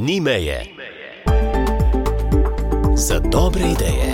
Ni meje. Za dobre ideje.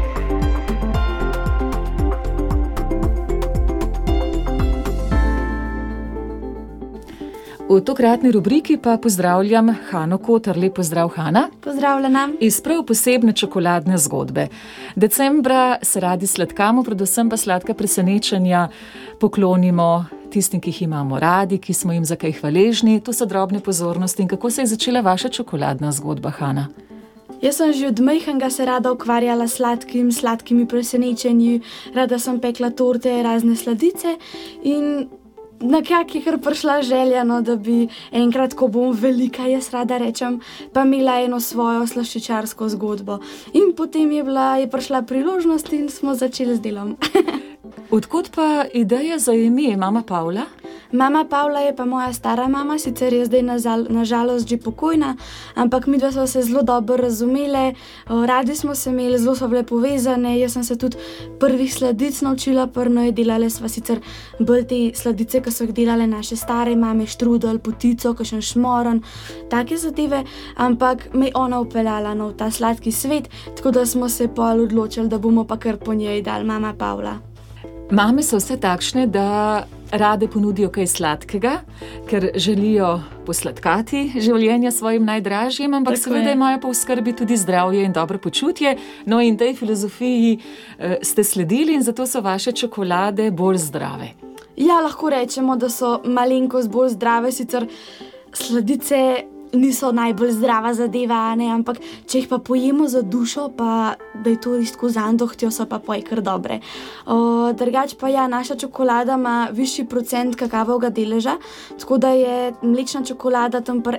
V tokratni rubriki pa pozdravljam Hano Kotar. Lep pozdrav, Hana. Pozdravljena. Iz prav posebne čokoladne zgodbe. Decembra se radi sladkamo, predvsem pa sladka presenečenja poklonimo tistim, ki jih imamo radi, ki smo jim za kaj hvaležni. To so drobne pozornosti. In kako se je začela vaša čokoladna zgodba, Hana? Jaz sem že od majhnega se rada ukvarjala s sladkimi presenečenji, rada sem pekla torte, razne sladice in nekako je kar prišla želja, da bi enkrat, ko bom velika, jaz rada rečem, pa imela eno svojo slaščičarsko zgodbo. In potem je prišla priložnost in smo začeli z delom. Odkot pa ideja za ime Mama Pavla? Mama Pavla je pa moja stara mama, sicer je zdaj nažalost že pokojna, ampak midva sva se zelo dobro razumele, radi smo se imeli, zelo sva bile povezane, jaz sem se tudi prvih sladic naučila pri njej, delale sva sicer bolj te sladice, ki so jih delale naše stare mame, štrudel, potico, kakšen šmoren, take zadeve, ampak me je ona upeljala v ta sladki svet, tako da smo se pol odločili, da bomo pa kar po njej dali Mama Pavla. Mame so vse takšne, da rade ponudijo kaj sladkega, ker želijo posladkati življenje svojim najdražjim, ampak seveda imajo pa v skrbi tudi zdravje in dobro počutje. No, in tej filozofiji ste sledili in zato so vaše čokolade bolj zdrave. Ja, lahko rečemo, da so malenkost bolj zdrave, sicer sladice niso najbolj zdrava zadeva, ampak če jih pa pojemo za dušo, pa da je to res tako z andohtjo, so pa kar dobre. Drugač pa ja, naša čokolada ima višji procent kakavovega deleža, tako da je mlečna čokolada tam pri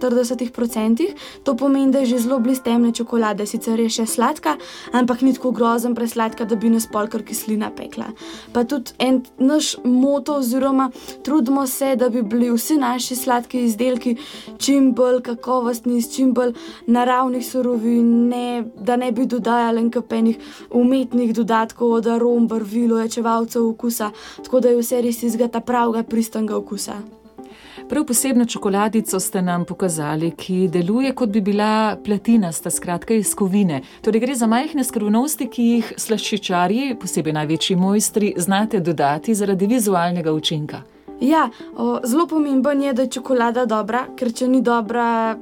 41%, to pomeni, da je že zelo blizu temne čokolade, sicer je še sladka, ampak ni tako grozen presladka, da bi nas pol kar kislina pekla. Pa tudi naš moto oziroma trudimo se, da bi bili vsi naši sladki izdelki čim bolj kakovostni, s čim bolj naravnih surovin, da ne bi dodajali enkapenih umetnih dodatkov od arom, barvil, ojačevalcev okusa, tako da je vse res iz ta pravega pristnega okusa. Prav posebno čokoladico ste nam pokazali, ki deluje, kot bi bila platinasta, skratka iz kovine. Torej gre za majhne skrivnosti, ki jih slaščičarji, posebej največji mojstri, znate dodati zaradi vizualnega učinka. Ja, zelo pomemben je, da je čokolada dobra, ker če ni dobra,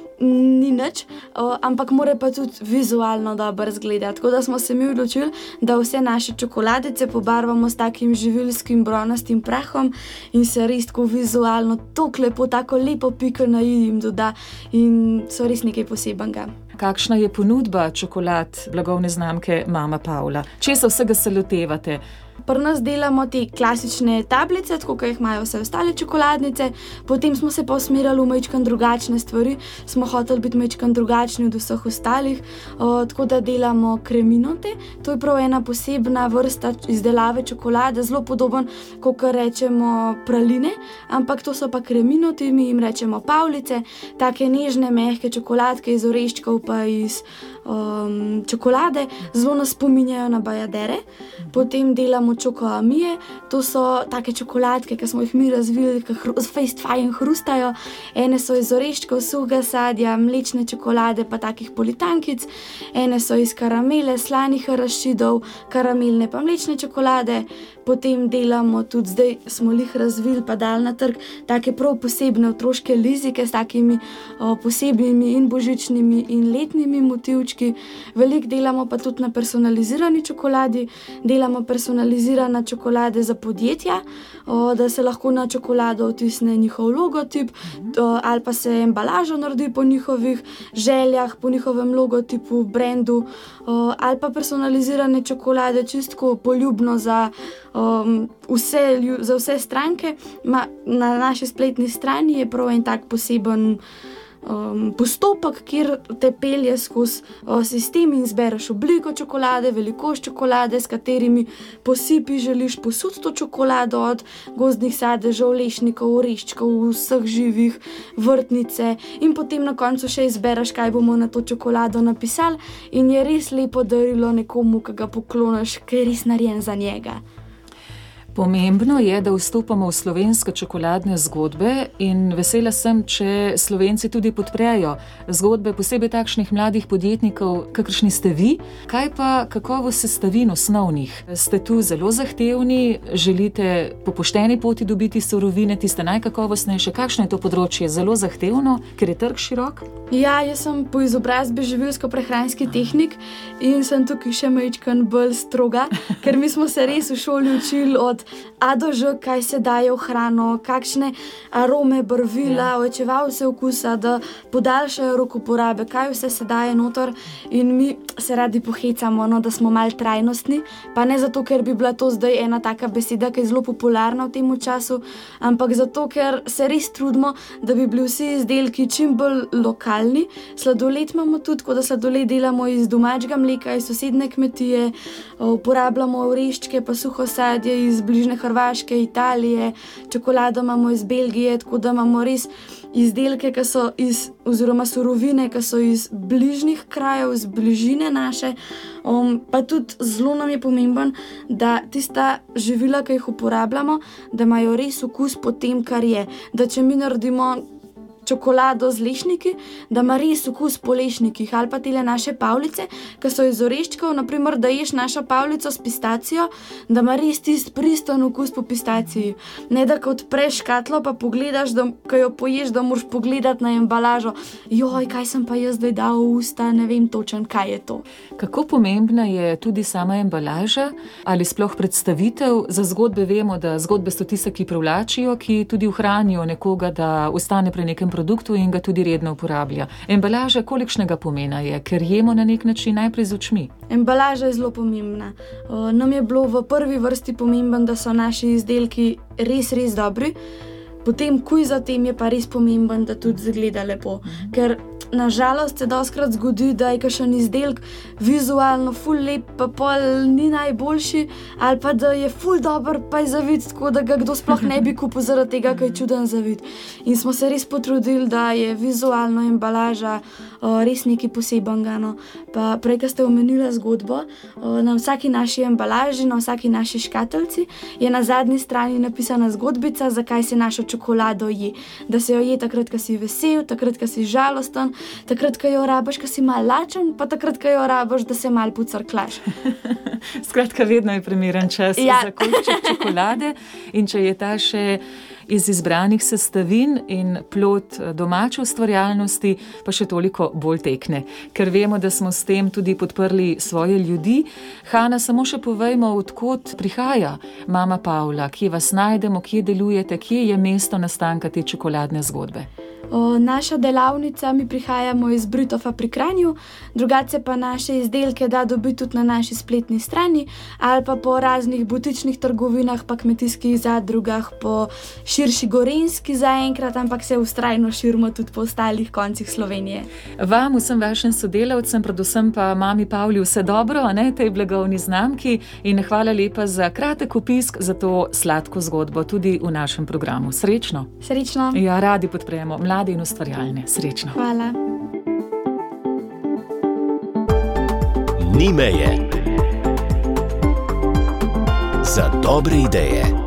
ni nič, ampak mora pa tudi vizualno dobro izgledati. Tako da smo se mi odločili, da vse naše čokoladice pobarvamo s takim živilskim bronastim prahom in se res tako vizualno tako lepo piko na i jim doda in so res nekaj posebenega. Kakšna je ponudba čokolad blagovne znamke Mama Pavla? Česa vsega se lotevate? Pri nas delamo te klasične tablice, tako kot jih imajo vse ostale čokoladnice, potem smo se pa usmerjali v majčkeno drugačne stvari, smo hoteli biti majčkeno drugačni od vseh ostalih, tako da delamo kreminote, to je prav ena posebna vrsta izdelave čokolade, zelo podoben, kot rečemo praline, ampak to so pa kreminoti, mi jim rečemo pavlice, take nežne, mehke čokoladke iz oreščkov pa iz čokolade, zelo nas spominjajo na bajadere. Potem delamo čokoamije, to so take čokoladke, ki smo jih mi razvili, ki fejst fajn hrustajo. Ene so iz oreščkov, suhega sadja, mlečne čokolade pa takih politankic, ene so iz karamele, slanih arašidov, karamelne pa mlečne čokolade. Potem delamo tudi, zdaj smo jih razvili pa dali na trg, take prav posebne otroške lizike s takimi posebnimi in božičnimi in letnimi motivčki. Veliko delamo pa tudi na personalizirani čokoladi, delamo personalizirane čokolade za podjetja, da se lahko na čokolado otisne njihov logotip, ali pa se embalaža naredi po njihovih željah, po njihovem logotipu, brendu, ali pa personalizirane čokolade čistko poljubno za vse stranke. Na naši spletni strani je prav en tak poseben postopek, kjer te pelje skozi sistem in zbereš obliko čokolade, velikost čokolade, s katerimi posipi želiš posuditi to čokolado, od gozdnih sadežev, lešnikov, oreščkov, vseh živih, vrtnice, in potem na koncu še izbereš, kaj bomo na to čokolado napisali, in je res lepo darilo nekomu, ki ga pokloniš, ker je res narejen za njega. Pomembno je, da vstopamo v slovenske čokoladne zgodbe in vesela sem, če Slovenci tudi podprejo zgodbe posebej takšnih mladih podjetnikov, kakršni ste vi. Kaj pa kakovost sestavin osnovnih? Ste tu zelo zahtevni, želite po pošteni poti dobiti surovine, tiste najkakovostnejše? Kakšno je to področje? Zelo zahtevno, ker je trg širok? Ja, jaz sem po izobrazbi živilsko-prehranski tehnik in sem tukaj še majčkan bolj stroga, ker mi smo se res v šoli učili od A do Ž, kaj se daje v hrano, kakšne arome, barvila, ojačevalce okusa, da podaljšajo rok uporabe, kaj vse se daje noter in mi se radi pohecamo, no, da smo malo trajnostni, pa ne zato, ker bi bila to zdaj ena taka beseda, ki je zelo popularna v tem času, ampak zato, ker se res trudimo, da bi bili vsi izdelki čim bolj lokalni. Sladoled imamo tudi, tako da sladoled delamo iz domačega mleka, iz sosedne kmetije, uporabljamo oreščke pa suho sadje iz bližnje Hrvaške, Italije, čokolado imamo iz Belgije, tako da imamo res izdelke, oziroma surovine, ki so iz bližnjih krajev, iz bližine naše. Pa tudi zelo nam je pomemben, da tista živila, ki jih uporabljamo, da imajo res okus po tem, kar je. Da če mi naredimo čokolado z lešniki, da ima res okus po lešnikih, ali pa tele naše pavlice, ki so iz oreščkov, naprimer, da ješ našo pavlico s pistacijo, da ima res tist pristen okus po pistaciji. Ne da, ko odpreš škatlo, pa pogledaš, ko jo poješ, da moraš pogledati na embalažo. Joj, kaj sem pa jaz zdaj dal v usta, ne vem točen, kaj je to. Kako pomembna je tudi sama embalaža ali sploh predstavitev? Za zgodbe vemo, da zgodbe so tiste, ki privlačijo, ki tudi ohranijo nekoga, da ostane pri nekem produktu in ga tudi redno uporablja. Embalaža kolikšnega pomena je, ker jemo na nek način najprej z očmi? Embalaža je zelo pomembna. Nam je bilo v prvi vrsti pomemben, da so naši izdelki res, res dobri. Potem, kuj za tem je pa res pomemben, da tudi izgleda lepo. Ker na žalost se dostikrat zgodi, da je kakšen izdelek vizualno ful lep, pa pol ni najboljši, ali pa da je ful dober, pa je za vid, tako da ga kdo sploh ne bi kupil zaradi tega, ker je čuden za vid. In smo se res potrudili, da je vizualno embalaža res nekaj posebenega. No. Pa prej, ko ste omenili zgodbo, na vsaki naši embalaži, na vsaki naši škatlici je na zadnji strani napisana zgodbica, zakaj se našo čokolado je. Da se jo je takrat, ko si vesel, takrat, ko si žalosten, takrat, ko jo rabiš, ko si malo lačen, pa takrat, ko jo rabiš, da se malo pucrklaš. Skratka, vedno je primeren čas za košček čokolade in če je ta še iz izbranih sestavin in plod domače ustvarjalnosti, pa še toliko bolj tekne. Ker vemo, da smo s tem tudi podprli svoje ljudi. Hana, samo še povejmo, od kod prihaja mama Pavla, kje vas najdemo, kje delujete, kje je mesto nastanka te čokoladne zgodbe? Naša delavnica, mi prihajamo iz Britofa pri Kranju, drugače pa naše izdelke da dobiti tudi na naši spletni strani ali pa po raznih butičnih trgovinah, pa kmetijskih zadrugah, po širši Gorenjski zaenkrat, ampak se vztrajno širimo tudi po ostalih koncih Slovenije. Vam, vsem vašim sodelavcem, predvsem pa mami Pavli, vse dobro, tej blagovni znamki in hvala lepa za kratek opisk za to sladko zgodbo tudi v našem programu. Srečno! Srečno! Ja, radi podpremo mlade in ustvarjalne. Srečno! Hvala! Ni meje za dobre ideje.